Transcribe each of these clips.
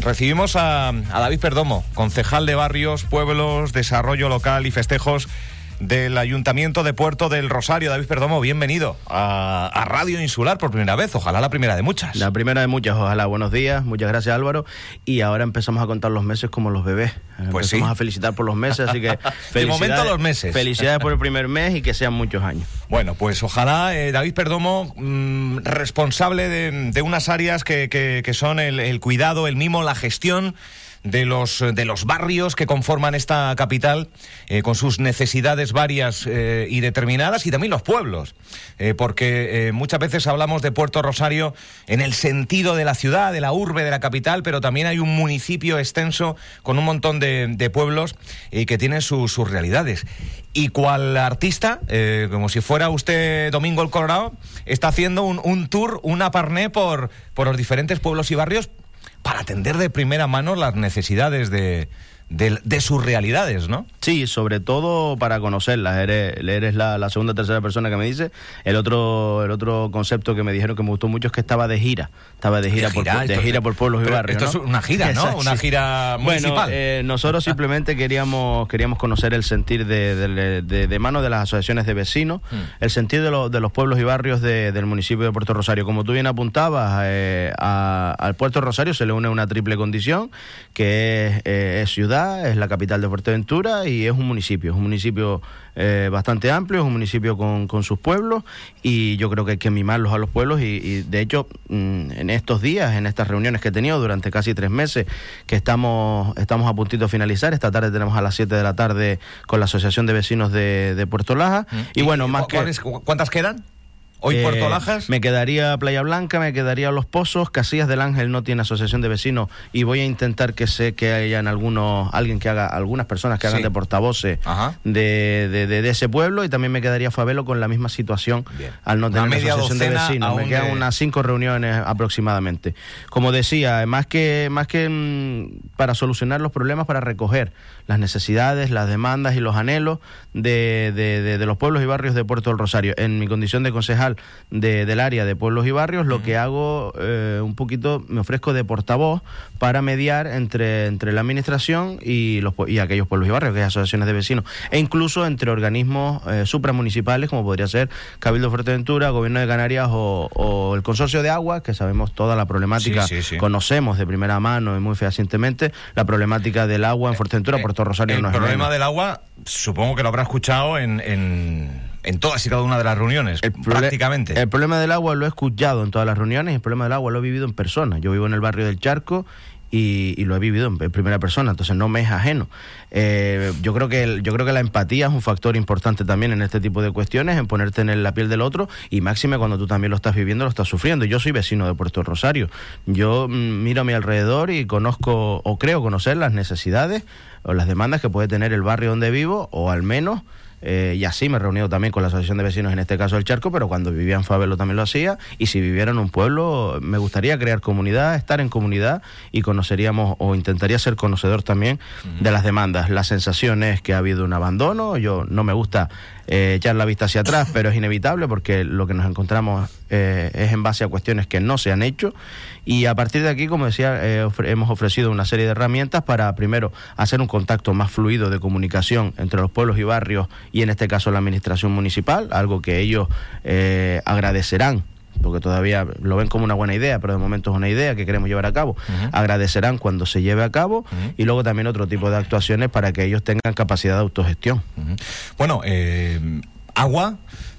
Recibimos a David Perdomo, concejal de Barrios, Pueblos, Desarrollo Local y Festejos del Ayuntamiento de Puerto del Rosario. David Perdomo, bienvenido a Radio Insular por primera vez, ojalá la primera de muchas. La primera de muchas, ojalá. Buenos días, muchas gracias, Álvaro. Y ahora empezamos a contar los meses como los bebés. Pues empezamos sí. a felicitar por los meses, así que de momento los meses. Felicidades por el primer mes y que sean muchos años. Bueno, pues ojalá, David Perdomo, responsable de unas áreas que son el cuidado, el mimo, la gestión de los barrios que conforman esta capital, con sus necesidades varias y determinadas, y también los pueblos, porque muchas veces hablamos de Puerto Rosario en el sentido de la ciudad, de la urbe, de la capital, pero también hay un municipio extenso con un montón de pueblos que tienen sus realidades. Y cual artista, como si fuera usted Domingo el Colorado, está haciendo un tour, una parné por los diferentes pueblos y barrios para atender de primera mano las necesidades de sus realidades, ¿no? Sí, sobre todo para conocerlas. Eres la segunda o tercera persona que me dice. El otro concepto que me dijeron que me gustó mucho es que estaba de gira. Estaba de gira por pueblos y barrios, esto, ¿no? Es una gira, ¿no? Exacto. Una gira municipal. Bueno, nosotros simplemente queríamos conocer el sentir de mano de las asociaciones de vecinos, el sentir de los pueblos y barrios del municipio de Puerto Rosario. Como tú bien apuntabas, al Puerto Rosario se le une una triple condición, que es ciudad, es la capital de Fuerteventura y es un municipio bastante amplio, es un municipio con sus pueblos, y yo creo que hay que mimarlos a los pueblos y de hecho en estos días, en estas reuniones que he tenido durante casi 3 meses, que estamos a puntito de finalizar, esta tarde tenemos a las 7 de la tarde con la Asociación de Vecinos de Puerto Laja, y bueno, ¿cuántas quedan? ¿Hoy Puerto Lajas? Me quedaría Playa Blanca, me quedaría Los Pozos. Casillas del Ángel no tiene asociación de vecinos y voy a intentar que hayan algunas personas que hagan de portavoces de ese pueblo, y también me quedaría Fabelo con la misma situación. Bien. Al no tener asociación de vecinos. Me quedan unas 5 reuniones aproximadamente. Como decía, más que para solucionar los problemas, para recoger las necesidades, las demandas y los anhelos de los pueblos y barrios de Puerto del Rosario. En mi condición de concejal del área de pueblos y barrios, lo que hago un poquito, me ofrezco de portavoz para mediar entre la administración y aquellos pueblos y barrios, aquellas asociaciones de vecinos, e incluso entre organismos supramunicipales, como podría ser Cabildo Fuerteventura, Gobierno de Canarias o el Consorcio de Agua, que sabemos toda la problemática, conocemos de primera mano y muy fehacientemente la problemática del agua en Fuerteventura, Puerto Rosario. El problema del agua, supongo que lo habrá escuchado en todas y cada una de las reuniones, prácticamente. El problema del agua lo he escuchado en todas las reuniones, y el problema del agua lo he vivido en persona. Yo vivo en el barrio del Charco y lo he vivido en primera persona, entonces no me es ajeno. Yo creo que la empatía es un factor importante también en este tipo de cuestiones, en ponerte en la piel del otro, y máxime cuando tú también lo estás viviendo, lo estás sufriendo. Yo soy vecino de Puerto Rosario. Yo miro a mi alrededor y conozco, o creo conocer, las necesidades o las demandas que puede tener el barrio donde vivo, o al menos... y así me he reunido también con la asociación de vecinos, en este caso del Charco, pero cuando vivía en Fabelo también lo hacía, y si viviera en un pueblo me gustaría crear comunidad, estar en comunidad, y conoceríamos, o intentaría ser conocedor también de las demandas. La sensación es que ha habido un abandono. Yo no me gusta echar la vista hacia atrás, pero es inevitable porque lo que nos encontramos es en base a cuestiones que no se han hecho, y a partir de aquí, como decía, hemos ofrecido una serie de herramientas para, primero, hacer un contacto más fluido de comunicación entre los pueblos y barrios, y en este caso la administración municipal, algo que ellos agradecerán, porque todavía lo ven como una buena idea, pero de momento es una idea que queremos llevar a cabo. Agradecerán cuando se lleve a cabo, y luego también otro tipo de actuaciones para que ellos tengan capacidad de autogestión. Bueno, agua,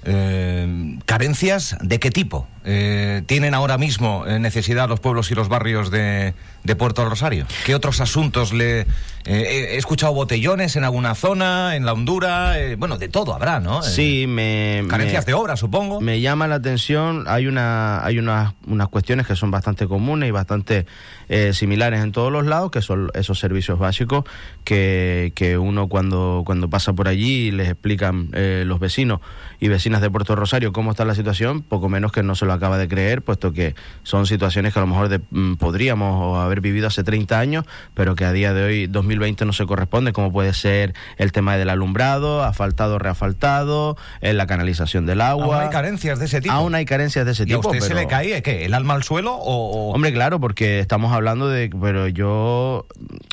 carencias, ¿de qué tipo tienen ahora mismo necesidad los pueblos y los barrios de Puerto del Rosario? ¿Qué otros asuntos he escuchado botellones en alguna zona, en la Hondura? Bueno, de todo habrá, ¿no? Sí, carencias de obra, supongo. Me llama la atención, hay unas cuestiones que son bastante comunes y bastante similares en todos los lados, que son esos servicios básicos que uno cuando pasa por allí y les explican los vecinos y vecinas de Puerto Rosario cómo está la situación, poco menos que no se lo lo acaba de creer, puesto que son situaciones que a lo mejor podríamos haber vivido hace 30 años, pero que a día de hoy, 2020, no se corresponde, como puede ser el tema del alumbrado, asfaltado, reasfaltado, la canalización del agua. ¿Aún hay carencias de ese tipo? Aún hay carencias de ese tipo. ¿Y a usted se le cae qué? ¿El alma al suelo o...? Hombre, claro, porque estamos hablando de... Pero yo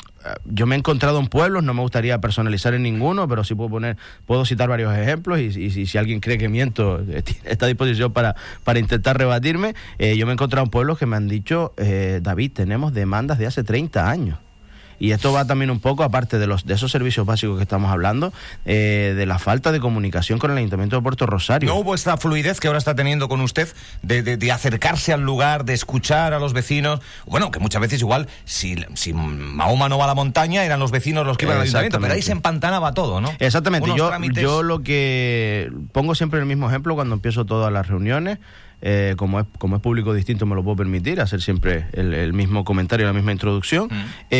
me he encontrado en pueblos, no me gustaría personalizar en ninguno, pero sí puedo citar varios ejemplos y si alguien cree que miento, está a disposición para intentar rebatirme. Yo me he encontrado en pueblos que me han dicho, David, tenemos demandas de hace 30 años. Y esto va también un poco, aparte de esos servicios básicos que estamos hablando, de la falta de comunicación con el Ayuntamiento de Puerto Rosario. ¿No hubo esta fluidez que ahora está teniendo con usted de acercarse al lugar, de escuchar a los vecinos? Bueno, que muchas veces igual, si Mahoma no va a la montaña, eran los vecinos los que iban al Ayuntamiento, pero ahí se empantanaba todo, ¿no? Exactamente. Yo lo que pongo siempre el mismo ejemplo cuando empiezo todas las reuniones. Como es público distinto, me lo puedo permitir hacer siempre el mismo comentario, la misma introducción.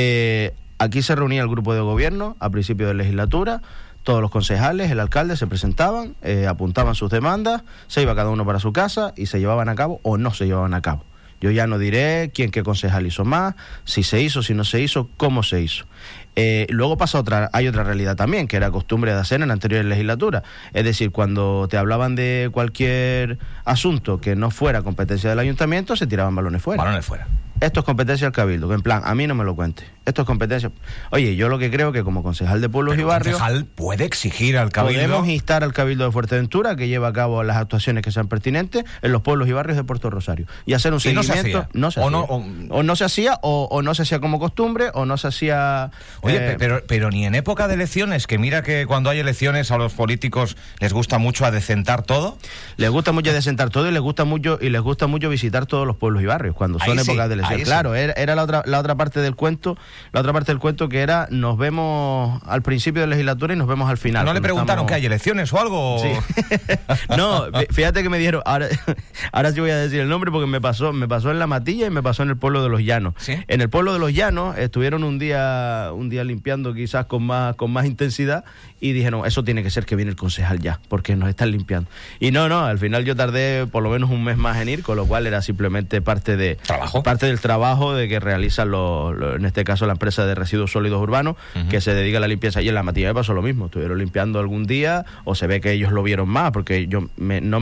Aquí se reunía el grupo de gobierno a principio de legislatura, todos los concejales, el alcalde se presentaban, apuntaban sus demandas, se iba cada uno para su casa y se llevaban a cabo o no se llevaban a cabo. Yo ya no diré qué concejal hizo más, si se hizo, si no se hizo, cómo se hizo. Luego hay otra realidad también, que era costumbre de hacer en anteriores legislaturas. Es decir, cuando te hablaban de cualquier asunto que no fuera competencia del ayuntamiento, se tiraban balones fuera. Esto es competencia del Cabildo, que en plan, a mí no me lo cuente. Esto es competencia... Oye, yo lo que creo que como concejal de pueblos y barrios... El concejal puede exigir al Cabildo... Podemos instar al Cabildo de Fuerteventura que lleve a cabo las actuaciones que sean pertinentes en los pueblos y barrios de Puerto Rosario. Y hacer un seguimiento... No se hacía. O no se hacía como costumbre, o no se hacía... Oye, pero ni en época de elecciones, que mira que cuando hay elecciones a los políticos les gusta mucho adecentar todo. Les gusta mucho adecentar todo y les gusta mucho visitar todos los pueblos y barrios cuando son épocas de elecciones. Claro, era la otra parte del cuento. La otra parte del cuento que era, nos vemos al principio de la legislatura y nos vemos al final. ¿No le preguntaron que hay elecciones o algo? Sí. No, fíjate que me dijeron, ahora sí voy a decir el nombre porque me pasó en La Matilla y me pasó en el pueblo de Los Llanos. ¿Sí? En el pueblo de Los Llanos estuvieron un día limpiando quizás con más intensidad y dijeron, eso tiene que ser que viene el concejal ya, porque nos están limpiando. Y no, al final yo tardé por lo menos un mes más en ir, con lo cual era simplemente parte del trabajo de que realizan en este caso la empresa de residuos sólidos urbanos, que se dedica a la limpieza. Y en La Matilla me pasó lo mismo, estuvieron limpiando algún día, o se ve que ellos lo vieron más, porque no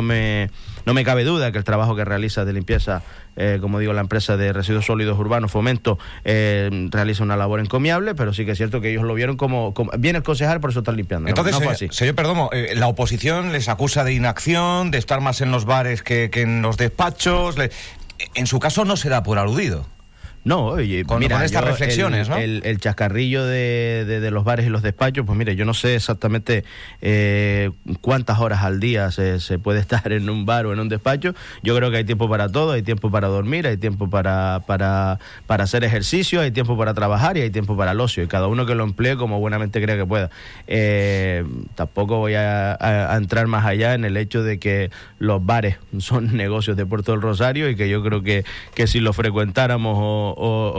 me cabe duda que el trabajo que realiza de limpieza, como digo, la empresa de residuos sólidos urbanos Fomento, realiza una labor encomiable, pero sí que es cierto que ellos lo vieron como viene el concejal, por eso están limpiando. Entonces, no fue así. Señor Perdomo, la oposición les acusa de inacción, de estar más en los bares que en los despachos. En su caso no se da por aludido. No, oye, con estas reflexiones, ¿no? El chascarrillo de los bares y los despachos, pues mire, yo no sé exactamente cuántas horas al día se puede estar en un bar o en un despacho. Yo creo que hay tiempo para todo, hay tiempo para dormir, hay tiempo para hacer ejercicio, hay tiempo para trabajar y hay tiempo para el ocio, y cada uno que lo emplee como buenamente crea que pueda. Tampoco voy a entrar más allá en el hecho de que los bares son negocios de Puerto del Rosario y que yo creo que si los frecuentáramos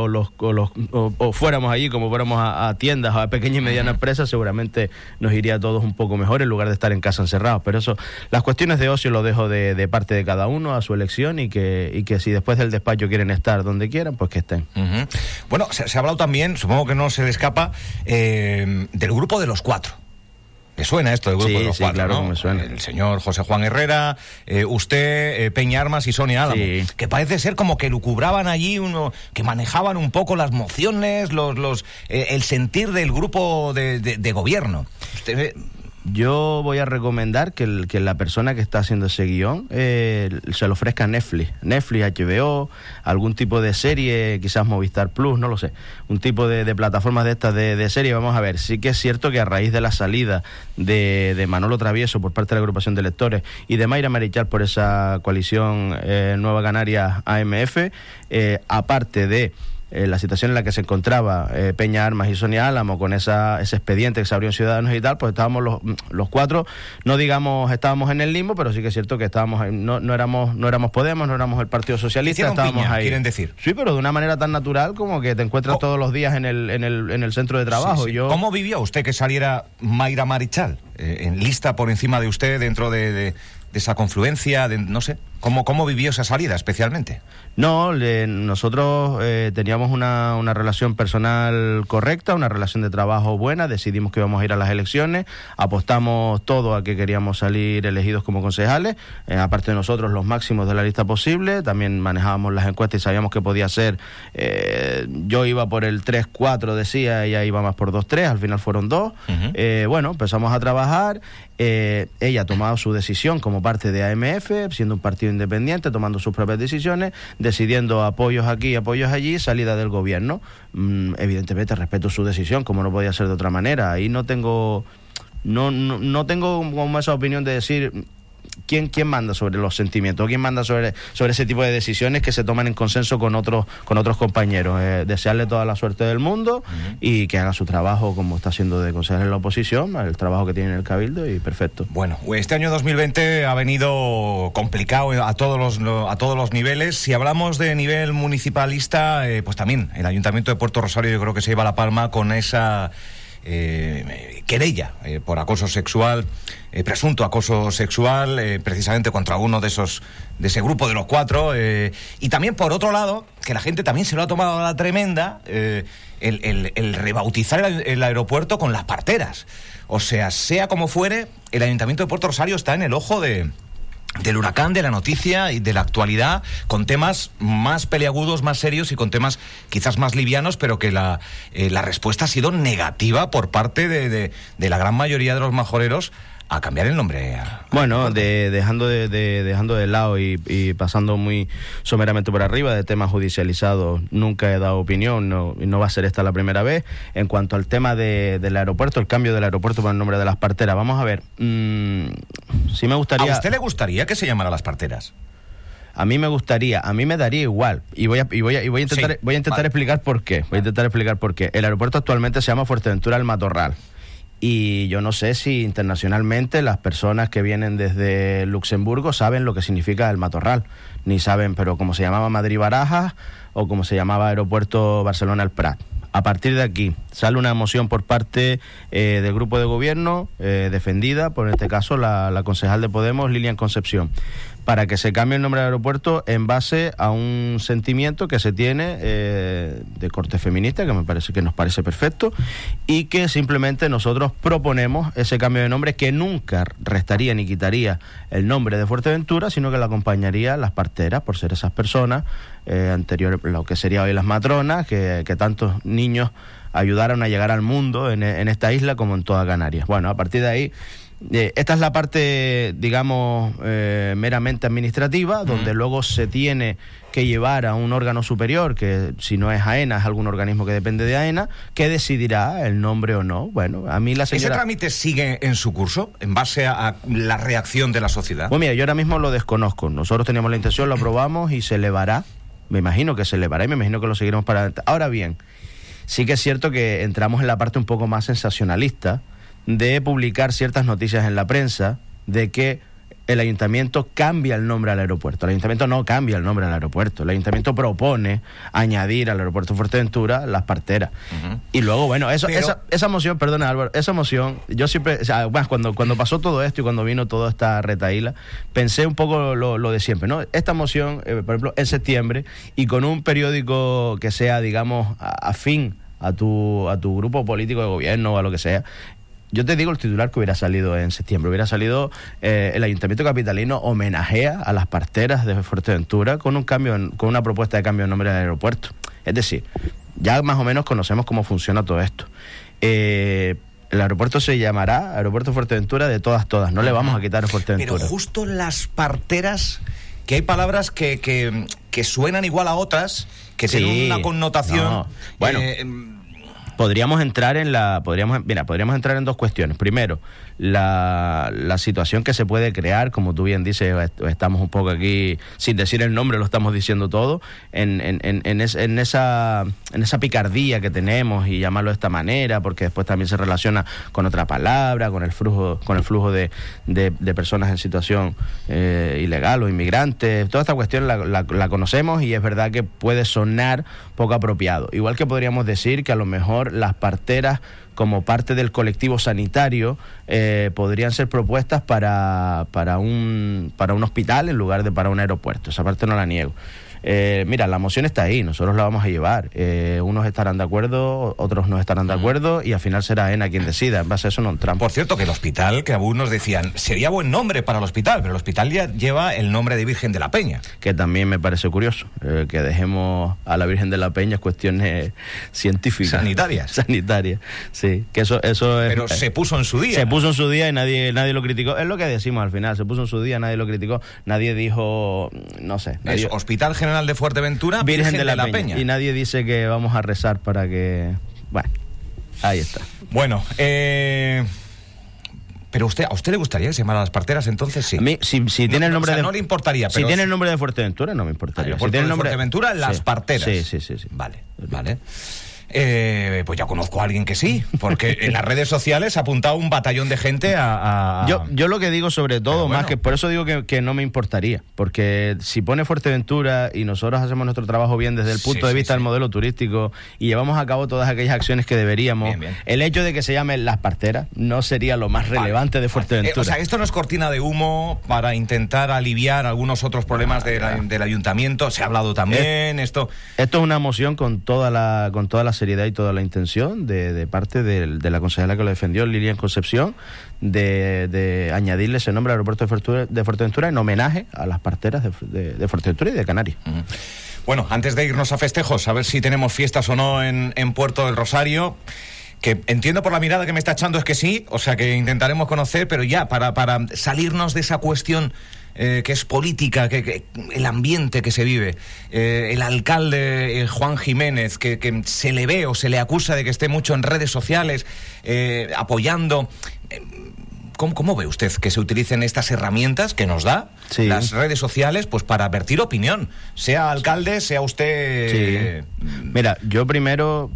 o fuéramos allí como fuéramos a tiendas o a pequeñas y medianas empresas, seguramente nos iría a todos un poco mejor en lugar de estar en casa encerrados. Pero eso, las cuestiones de ocio lo dejo de parte de cada uno a su elección, y que si después del despacho quieren estar donde quieran, pues que estén. Bueno, se ha hablado también, supongo que no se le escapa, del grupo de los cuatro. ¿Le suena esto del grupo de los cuatro? Claro, ¿no? Me suena. El señor José Juan Herrera, usted, Peña Armas y Sonia Álamo, que parece ser como que lucubraban allí, que manejaban un poco las mociones, el sentir del grupo de gobierno. Usted... Yo voy a recomendar que la persona que está haciendo ese guión se lo ofrezca a Netflix, HBO, algún tipo de serie, quizás Movistar Plus, no lo sé, un tipo de plataformas de estas de serie. Vamos a ver, sí que es cierto que a raíz de la salida de Manolo Travieso por parte de la agrupación de lectores y de Mayra Marichal por esa coalición Nueva Canarias AMF, aparte de la situación en la que se encontraba Peña Armas y Sonia Álamo con ese expediente que se abrió en Ciudadanos y tal, pues estábamos los cuatro, no digamos estábamos en el limbo, pero sí que es cierto que estábamos no éramos Podemos, no éramos el Partido Socialista, estábamos piña, ahí. ¿Quieren decir? Sí, pero de una manera tan natural como que te encuentras todos los días en el centro de trabajo. Sí. ¿Cómo vivió usted que saliera Mayra Marichal? en lista por encima de usted dentro de esa confluencia, no sé, ¿cómo vivió esa salida especialmente? No, nosotros teníamos una relación personal correcta, una relación de trabajo buena, decidimos que íbamos a ir a las elecciones, apostamos todo a que queríamos salir elegidos como concejales, aparte de nosotros los máximos de la lista posible, también manejábamos las encuestas y sabíamos que podía ser, yo iba por el 3-4 decía, ella iba más por 2-3, al final fueron 2, bueno, empezamos a trabajar, ella ha tomado su decisión como parte de AMF, siendo un partido independiente, tomando sus propias decisiones, decidiendo apoyos aquí, apoyos allí, salida del gobierno. Evidentemente respeto su decisión, como no podía ser de otra manera. Ahí no tengo como esa opinión de decir quién manda sobre los sentimientos, quién manda sobre ese tipo de decisiones que se toman en consenso con otros compañeros. Desearle toda la suerte del mundo y que haga su trabajo como está haciendo de concejal en la oposición, el trabajo que tiene en el Cabildo, y perfecto. Bueno, este año 2020 ha venido complicado a todos los niveles. Si hablamos de nivel municipalista, pues también el Ayuntamiento de Puerto Rosario yo creo que se lleva la palma con esa querella por acoso sexual, presunto acoso sexual, precisamente contra uno de ese grupo de los 4, y también por otro lado, que la gente también se lo ha tomado a la tremenda, el rebautizar el aeropuerto con las parteras. O sea como fuere, el Ayuntamiento de Puerto Rosario está en el ojo del huracán, de la noticia y de la actualidad, con temas más peliagudos, más serios, y con temas quizás más livianos, pero que la respuesta ha sido negativa por parte de la gran mayoría de los majoreros a cambiar el nombre. Bueno, dejando de lado y pasando muy someramente por arriba de temas judicializados, nunca he dado opinión, no va a ser esta la primera vez. En cuanto al tema del aeropuerto, el cambio del aeropuerto por el nombre de las parteras, vamos a ver, sí me gustaría... ¿A usted le gustaría que se llamara Las Parteras? A mí me gustaría, a mí me daría igual, y voy a intentar explicar por qué. Voy a intentar explicar por qué. El aeropuerto actualmente se llama Fuerteventura El Matorral. Y yo no sé si internacionalmente las personas que vienen desde Luxemburgo saben lo que significa el Matorral, ni saben, pero como se llamaba Madrid-Barajas o como se llamaba Aeropuerto Barcelona-El Prat. A partir de aquí sale una moción por parte del grupo de gobierno, defendida por, en este caso, la concejal de Podemos, Lilian Concepción, para que se cambie el nombre del aeropuerto en base a un sentimiento que se tiene de corte feminista, que nos parece perfecto, y que simplemente nosotros proponemos ese cambio de nombre, que nunca restaría ni quitaría el nombre de Fuerteventura, sino que le acompañaría Las Parteras, por ser esas personas anteriores, lo que sería hoy las matronas, que tantos niños ayudaron a llegar al mundo en esta isla como en toda Canarias. Bueno, a partir de ahí, esta es la parte, digamos, meramente administrativa, donde luego se tiene que llevar a un órgano superior, que si no es AENA, es algún organismo que depende de AENA, que decidirá el nombre o no. Bueno, a mí la señora... ¿Ese trámite sigue en su curso, en base a la reacción de la sociedad? Pues mira, yo ahora mismo lo desconozco. Nosotros teníamos la intención, lo aprobamos y se elevará. Me imagino que se elevará y me imagino que lo seguiremos para adelante. Ahora bien, sí que es cierto que entramos en la parte un poco más sensacionalista de publicar ciertas noticias en la prensa de que el ayuntamiento cambia el nombre al aeropuerto. El ayuntamiento no cambia el nombre al aeropuerto. El ayuntamiento propone añadir al aeropuerto Fuerteventura Las Parteras. Y luego, bueno, esa moción, perdona Álvaro, esa moción, yo siempre, o sea, cuando pasó todo esto y cuando vino toda esta retaíla, pensé un poco lo de siempre, ¿no? Esta moción, por ejemplo, en septiembre, y con un periódico que sea, digamos, afín a tu grupo político de gobierno o a lo que sea. Yo te digo el titular que hubiera salido en septiembre. Hubiera salido el Ayuntamiento Capitalino homenajea a Las Parteras de Fuerteventura con una propuesta de cambio de nombre del aeropuerto. Es decir, ya más o menos conocemos cómo funciona todo esto. El aeropuerto se llamará Aeropuerto Fuerteventura de todas. No le vamos a quitar a Fuerteventura. Pero justo Las Parteras, que hay palabras que suenan igual a otras, que tienen una connotación... No. Bueno... Podríamos entrar en dos cuestiones. Primero, la situación que se puede crear, como tú bien dices, estamos un poco aquí, sin decir el nombre, lo estamos diciendo todo, en esa picardía que tenemos, y llamarlo de esta manera, porque después también se relaciona con otra palabra, con el flujo de personas en situación ilegal o inmigrantes. Toda esta cuestión la conocemos, y es verdad que puede sonar poco apropiado. Igual que podríamos decir que a lo mejor mejor las parteras, como parte del colectivo sanitario, podrían ser propuestas para un hospital en lugar de para un aeropuerto. Esa parte no la niego. Mira, la moción está ahí, nosotros la vamos a llevar. Unos estarán de acuerdo, otros no estarán de acuerdo, y al final será ENA quien decida. En base a eso no entramos. Por cierto, que el hospital, que algunos decían, sería buen nombre para el hospital, pero el hospital ya lleva el nombre de Virgen de la Peña. Que también me parece curioso, que dejemos a la Virgen de la Peña cuestiones científicas. Sanitarias, sí. Que eso es, pero se puso en su día. Se puso en su día y nadie lo criticó. Es lo que decimos al final, se puso en su día, nadie lo criticó, nadie dijo, no sé. Es Hospital General de Fuerteventura, Virgen de la Peña. Y nadie dice que vamos a rezar para que... Bueno, ahí está. Bueno, pero a usted le gustaría que se llamara Las Parteras, entonces sí. A mí, si tiene el nombre no le importaría. Si tiene el nombre de Fuerteventura, no me importaría. Si tiene el nombre de Fuerteventura, Las Parteras. Sí. Vale. Pues ya conozco a alguien que sí, porque en las redes sociales ha apuntado un batallón de gente a... Yo lo que digo sobre todo, más que por eso digo que no me importaría, porque si pone Fuerteventura y nosotros hacemos nuestro trabajo bien desde el punto de vista del modelo turístico y llevamos a cabo todas aquellas acciones que deberíamos, bien. El hecho de que se llame Las Parteras no sería lo más relevante de Fuerteventura. O sea, esto no es cortina de humo para intentar aliviar algunos otros problemas del ayuntamiento. Se ha hablado también esto es una moción con toda la seriedad y toda la intención de parte de la consejera que lo defendió, Lilian Concepción, de añadirle ese nombre al aeropuerto de Fuerteventura en homenaje a las parteras de Fuerteventura y de Canarias. Bueno, antes de irnos a festejos, a ver si tenemos fiestas o no en Puerto del Rosario, que entiendo por la mirada que me está echando es que sí, o sea que intentaremos conocer, pero ya para salirnos de esa cuestión que es política, que el ambiente que se vive, el alcalde Juan Jiménez, que se le ve o se le acusa de que esté mucho en redes sociales apoyando. ¿Cómo ve usted que se utilicen estas herramientas que nos da las redes sociales pues para vertir opinión? Sea alcalde, sea usted... Sí. Mira, yo primero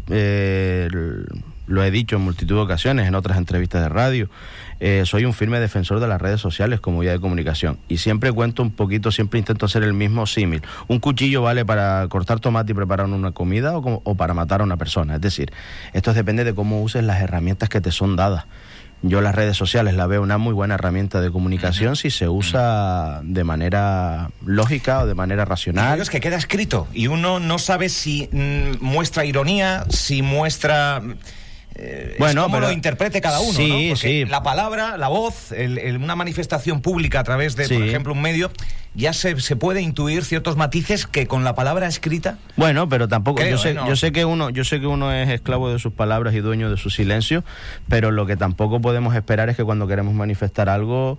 lo he dicho en multitud de ocasiones, en otras entrevistas de radio, soy un firme defensor de las redes sociales como vía de comunicación y siempre cuento un poquito, siempre intento hacer el mismo símil. Un cuchillo vale para cortar tomate y preparar una comida o para matar a una persona. Es decir, esto depende de cómo uses las herramientas que te son dadas. Yo las redes sociales la veo una muy buena herramienta de comunicación si se usa de manera lógica o de manera racional. Es que queda escrito y uno no sabe si muestra ironía, si muestra... bueno, cómo lo interprete cada uno, sí, ¿no? Porque la palabra, la voz, una manifestación pública a través de, por ejemplo, un medio, ya se puede intuir ciertos matices que con la palabra escrita. Bueno, pero tampoco yo sé que uno es esclavo de sus palabras y dueño de su silencio, pero lo que tampoco podemos esperar es que cuando queremos manifestar algo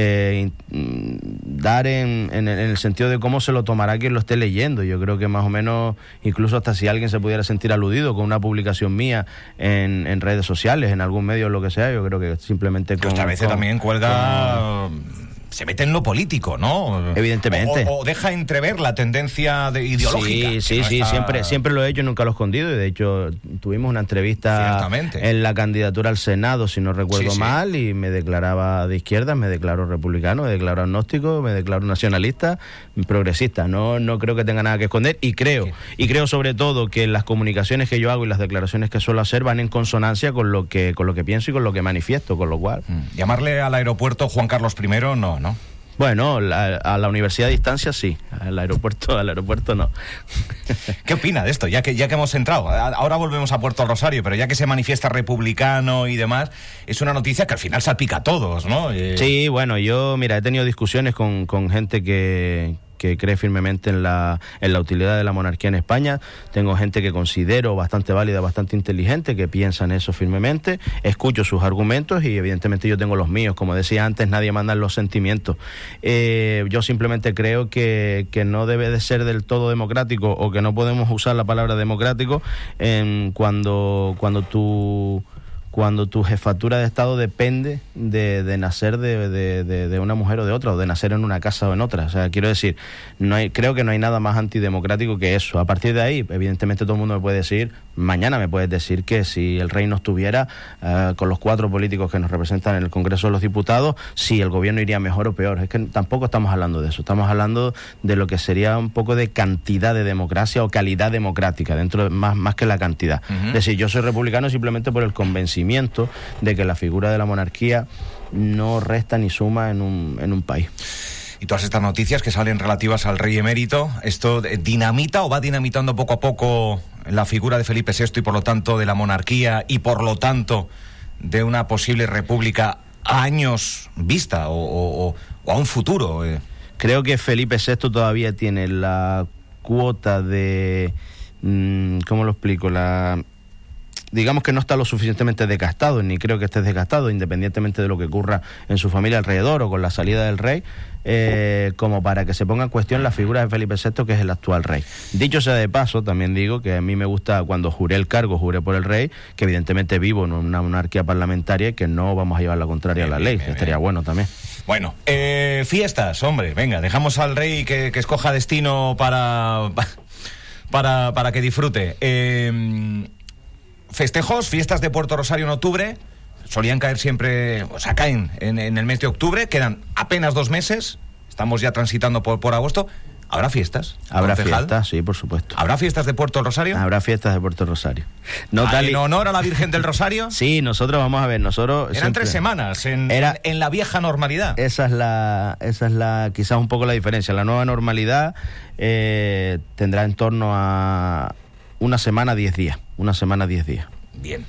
dar en el sentido de cómo se lo tomará quien lo esté leyendo. Yo creo que más o menos, incluso hasta si alguien se pudiera sentir aludido con una publicación mía en redes sociales, en algún medio o lo que sea, yo creo que simplemente a veces también cuelga... Se mete en lo político, ¿no? Evidentemente. O deja entrever la tendencia ideológica. Sí, siempre lo he hecho y nunca lo he escondido. Y de hecho, tuvimos una entrevista en la candidatura al Senado, si no recuerdo mal, y me declaraba de izquierda, me declaro republicano, me declaro agnóstico, me declaro nacionalista, progresista. No creo que tenga nada que esconder y creo sobre todo que las comunicaciones que yo hago y las declaraciones que suelo hacer van en consonancia con lo que pienso y con lo que manifiesto, con lo cual... Llamarle al aeropuerto Juan Carlos I no. Bueno, a la universidad a distancia sí, al aeropuerto no. ¿Qué opina de esto? Ya que hemos entrado, ahora volvemos a Puerto Rosario, pero ya que se manifiesta republicano y demás, es una noticia que al final salpica a todos, ¿no? Sí, bueno, yo, mira, he tenido discusiones con gente que cree firmemente en la utilidad de la monarquía en España. Tengo gente que considero bastante válida, bastante inteligente, que piensa en eso firmemente. Escucho sus argumentos y evidentemente yo tengo los míos. Como decía antes, nadie manda en los sentimientos. Yo simplemente creo que no debe de ser del todo democrático, o que no podemos usar la palabra democrático cuando cuando tu jefatura de Estado depende de nacer de una mujer o de otra, o de nacer en una casa o en otra. O sea, quiero decir, creo que no hay nada más antidemocrático que eso. A partir de ahí, evidentemente todo el mundo me puede decir, mañana me puedes decir que si el rey no estuviera, con los 4 políticos que nos representan en el Congreso de los Diputados, si el gobierno iría mejor o peor. Es que tampoco estamos hablando de eso, estamos hablando de lo que sería un poco de cantidad de democracia o calidad democrática, dentro más que la cantidad. Es decir, yo soy republicano simplemente por el convencimiento de que la figura de la monarquía no resta ni suma en un país. Y todas estas noticias que salen relativas al rey emérito, ¿esto dinamita o va dinamitando poco a poco la figura de Felipe VI y por lo tanto de la monarquía y por lo tanto de una posible república a años vista o a un futuro? Creo que Felipe VI todavía tiene la cuota de... ¿cómo lo explico? Digamos que no está lo suficientemente desgastado, ni creo que esté desgastado, independientemente de lo que ocurra en su familia alrededor o con la salida del rey, como para que se ponga en cuestión la figura de Felipe VI, que es el actual rey. Dicho sea de paso, también digo que a mí me gusta, cuando juré el cargo, juré por el rey, que evidentemente vivo en una monarquía parlamentaria y que no vamos a llevar la contraria a la ley, que estaría bueno también. Bueno, fiestas, hombre, venga, dejamos al rey que escoja destino para que disfrute. Festejos, fiestas de Puerto Rosario en octubre, solían caer siempre, o sea, caen en el mes de octubre, quedan apenas 2 meses, estamos ya transitando por agosto. ¿Habrá fiestas? Habrá fiestas, sí, por supuesto. ¿Habrá fiestas de Puerto Rosario? Habrá fiestas de Puerto Rosario. ¿En honor a la Virgen del Rosario? Sí, nosotros vamos a ver, nosotros... Eran siempre... 3 semanas en la vieja normalidad. Esa es la quizás un poco la diferencia. La nueva normalidad tendrá en torno a una semana, 10 días. Una semana, 10 días. Bien.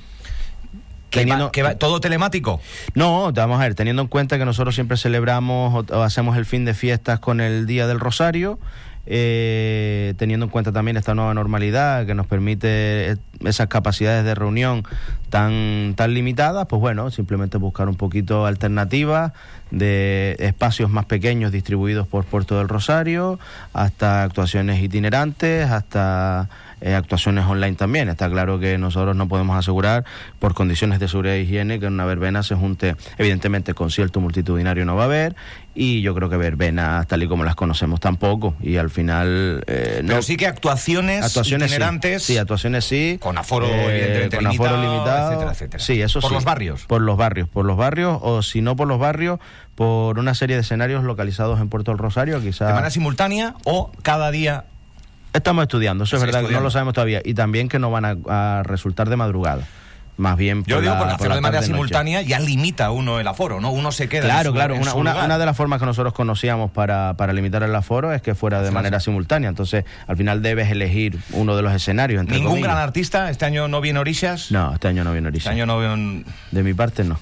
¿Todo telemático? No, vamos a ver, teniendo en cuenta que nosotros siempre celebramos o hacemos el fin de fiestas con el Día del Rosario, teniendo en cuenta también esta nueva normalidad que nos permite esas capacidades de reunión tan limitadas, pues bueno, simplemente buscar un poquito alternativas de espacios más pequeños distribuidos por Puerto del Rosario, hasta actuaciones itinerantes, hasta actuaciones online también. Está claro que nosotros no podemos asegurar, por condiciones de seguridad e higiene, que en una verbena se junte. Evidentemente concierto multitudinario no va a haber, y yo creo que verbenas tal y como las conocemos tampoco, y al final pero sí que actuaciones itinerantes, sí, actuaciones sí, con aforo evidentemente limitado, etcétera, etcétera. Sí, eso por sí. Por los barrios, o si no por los barrios, por una serie de escenarios localizados en Puerto del Rosario, quizás. ¿De manera simultánea o cada día? Estamos estudiando, eso es verdad, que no lo sabemos todavía, y también que no van a resultar de madrugada. Más bien yo digo, porque hacerlo de manera simultánea ya limita uno el aforo, ¿no? Uno se queda Claro, una de las formas que nosotros conocíamos para limitar el aforo es que fuera de manera simultánea. Entonces, al final debes elegir uno de los escenarios. ¿Ningún gran artista? ¿Este año no viene Orishas? No, este año no viene Orishas. Este año no viene... De mi parte, no.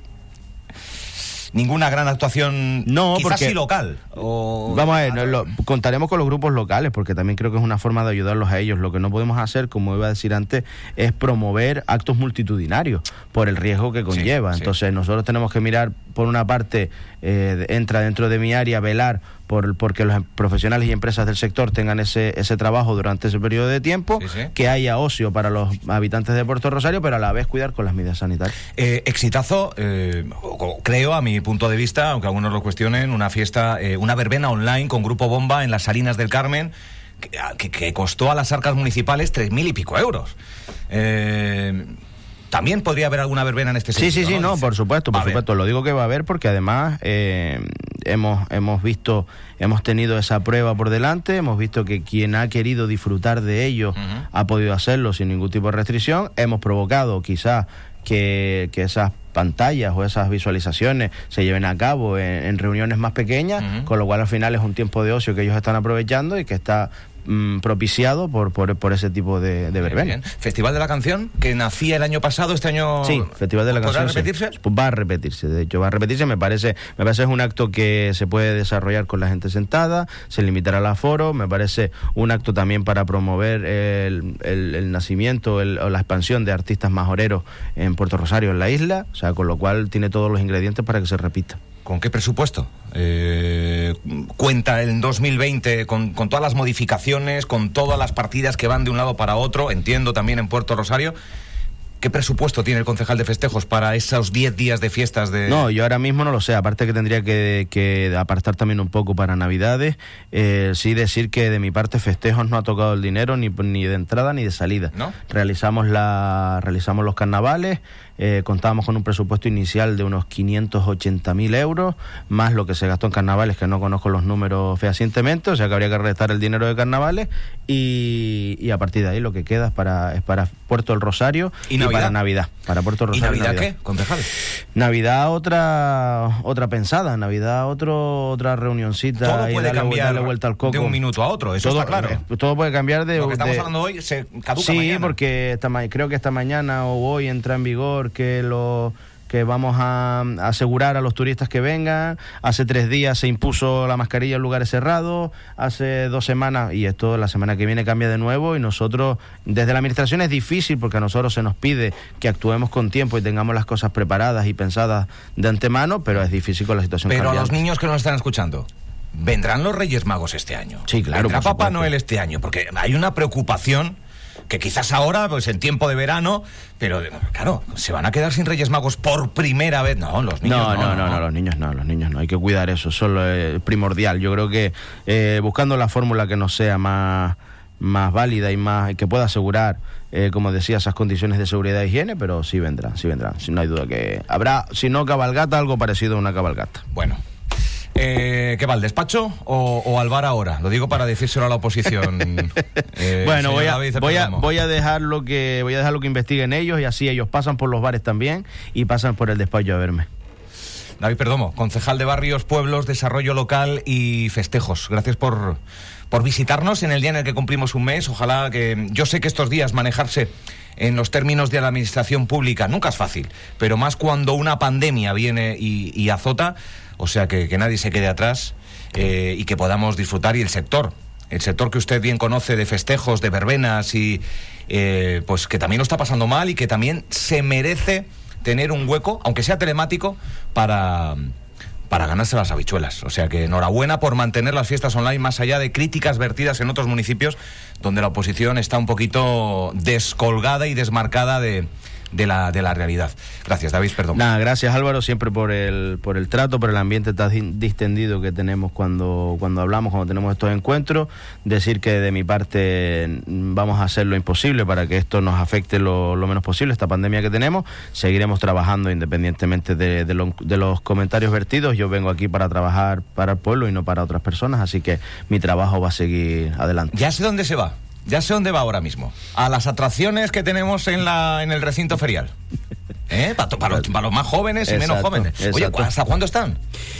Ninguna gran actuación, no, quizás porque, sí local. Vamos a ver, contaremos con los grupos locales, porque también creo que es una forma de ayudarlos a ellos. Lo que no podemos hacer, como iba a decir antes, es promover actos multitudinarios por el riesgo que conlleva. Entonces nosotros tenemos que mirar, por una parte, entra dentro de mi área, velar porque los profesionales y empresas del sector tengan ese trabajo durante ese periodo de tiempo, que haya ocio para los habitantes de Puerto Rosario, pero a la vez cuidar con las medidas sanitarias. Exitazo, creo, a mi punto de vista, aunque algunos lo cuestionen, una fiesta, una verbena online con Grupo Bomba en las Salinas del Carmen, que costó a las arcas municipales 3.000 y pico euros. También podría haber alguna verbena en este sentido. Sí, no, por supuesto. Lo digo que va a haber porque además hemos tenido esa prueba por delante, hemos visto que quien ha querido disfrutar de ello ha podido hacerlo sin ningún tipo de restricción. Hemos provocado quizás que esas pantallas o esas visualizaciones se lleven a cabo en reuniones más pequeñas, con lo cual al final es un tiempo de ocio que ellos están aprovechando y que está propiciado por ese tipo de verbena. Festival de la Canción, que nacía el año pasado, este año... Sí, Festival de la Canción. ¿Podrá repetirse? Sí. Va a repetirse, de hecho, me parece es un acto que se puede desarrollar con la gente sentada, se limitará el aforo, me parece un acto también para promover el nacimiento o la expansión de artistas majoreros en Puerto Rosario, en la isla, o sea, con lo cual tiene todos los ingredientes para que se repita. ¿Con qué presupuesto cuenta el 2020 con todas las modificaciones, con todas las partidas que van de un lado para otro? Entiendo también en Puerto Rosario. ¿Qué presupuesto tiene el concejal de festejos para esos 10 días de fiestas de...? No, yo ahora mismo no lo sé, aparte que tendría que apartar también un poco para Navidades. Sí decir que de mi parte festejos no ha tocado el dinero ni de entrada ni de salida. ¿No? Realizamos los carnavales, contábamos con un presupuesto inicial de unos 580.000 euros, más lo que se gastó en carnavales, que no conozco los números fehacientemente, o sea que habría que restar el dinero de carnavales y a partir de ahí lo que queda es para Puerto del Rosario y para Navidad. Para Puerto del Rosario. ¿Y Navidad qué, concejal? Navidad otra pensada, Navidad otra reunioncita. Todo puede cambiar vuelta al coco de un minuto a otro, eso está claro. Todo puede cambiar de... Lo que estamos hablando hoy se caduca mañana. Sí, porque creo que esta mañana o hoy entra en vigor que vamos a asegurar a los turistas que vengan. Hace 3 días se impuso la mascarilla en lugares cerrados, hace 2 semanas, y esto la semana que viene cambia de nuevo, y nosotros, desde la administración es difícil porque a nosotros se nos pide que actuemos con tiempo y tengamos las cosas preparadas y pensadas de antemano, pero es difícil con la situación cambiante. Pero cambiante. A los niños que nos están escuchando, ¿vendrán los Reyes Magos este año? Sí, claro. ¿Vendrá Papá Noel este año? Porque hay una preocupación que quizás ahora, pues en tiempo de verano, pero claro, ¿se van a quedar sin Reyes Magos por primera vez? No, los niños no. Los niños no, hay que cuidar eso es primordial. Yo creo que buscando la fórmula que nos sea más válida y más que pueda asegurar, como decía, esas condiciones de seguridad e higiene, pero sí vendrán, no hay duda que habrá, si no cabalgata, algo parecido a una cabalgata. Bueno. ¿Qué va, al despacho o al bar ahora? Lo digo para decírselo a la oposición. Bueno, voy a dejar lo que investiguen ellos, y así ellos pasan por los bares también y pasan por el despacho a verme. David Perdomo, concejal de Barrios, Pueblos, Desarrollo Local y Festejos. Gracias por visitarnos en el día en el que cumplimos un mes. Ojalá que... Yo sé que estos días manejarse en los términos de la administración pública nunca es fácil, pero más cuando una pandemia viene y azota. O sea, que nadie se quede atrás y que podamos disfrutar. Y el sector que usted bien conoce de festejos, de verbenas, y pues que también lo está pasando mal y que también se merece tener un hueco, aunque sea telemático, para ganarse las habichuelas. O sea que enhorabuena por mantener las fiestas online, más allá de críticas vertidas en otros municipios donde la oposición está un poquito descolgada y desmarcada de la realidad. Gracias, David, perdón. Nada, gracias, Álvaro, siempre por el trato, por el ambiente tan distendido que tenemos cuando hablamos, cuando tenemos estos encuentros. Decir que de mi parte vamos a hacer lo imposible para que esto nos afecte lo menos posible, esta pandemia que tenemos. Seguiremos trabajando independientemente de los comentarios vertidos. Yo vengo aquí para trabajar para el pueblo y no para otras personas, así que mi trabajo va a seguir adelante. Ya sé dónde se va. Ya sé dónde va ahora mismo. A las atracciones que tenemos en el recinto ferial. Para los más jóvenes y menos jóvenes. Oye, ¿hasta cuándo están?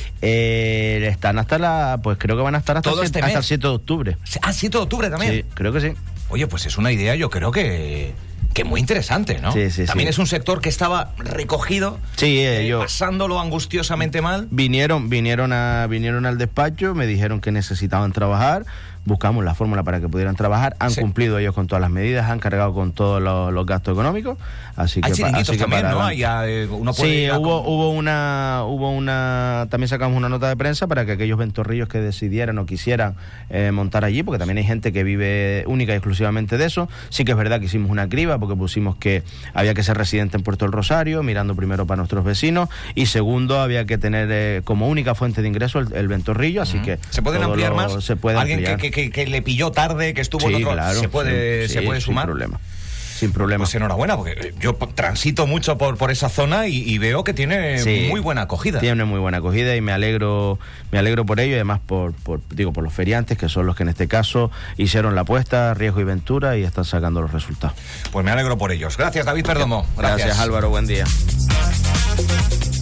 Están pues creo que van a estar hasta el 7 de octubre. ¿Ah, 7 de octubre también? Sí, creo que sí. Oye, pues es una idea, yo creo que muy interesante, ¿no? Sí, también es un sector que estaba recogido, pasándolo angustiosamente mal. Vinieron al despacho, me dijeron que necesitaban trabajar. Buscamos la fórmula para que pudieran trabajar, han cumplido ellos con todas las medidas, han cargado con todos los gastos económicos, así que... Hay chiringuitos también, ¿no? Hubo una... También sacamos una nota de prensa para que aquellos ventorrillos que decidieran o quisieran montar allí, porque también hay gente que vive única y exclusivamente de eso. Sí que es verdad que hicimos una criba, porque pusimos que había que ser residente en Puerto del Rosario, mirando primero para nuestros vecinos, y segundo, había que tener como única fuente de ingreso el ventorrillo, así que... ¿Se pueden ampliar más? Se puede ampliar. Que le pilló tarde, que estuvo en otro... Claro, se puede sumar. Sin problema. Pues enhorabuena, porque yo transito mucho por esa zona y veo que tiene muy buena acogida. Tiene muy buena acogida y me alegro por ello, y además por los feriantes, que son los que en este caso hicieron la apuesta, riesgo y ventura, y están sacando los resultados. Pues me alegro por ellos. Gracias, David Perdomo. Gracias, Álvaro, buen día.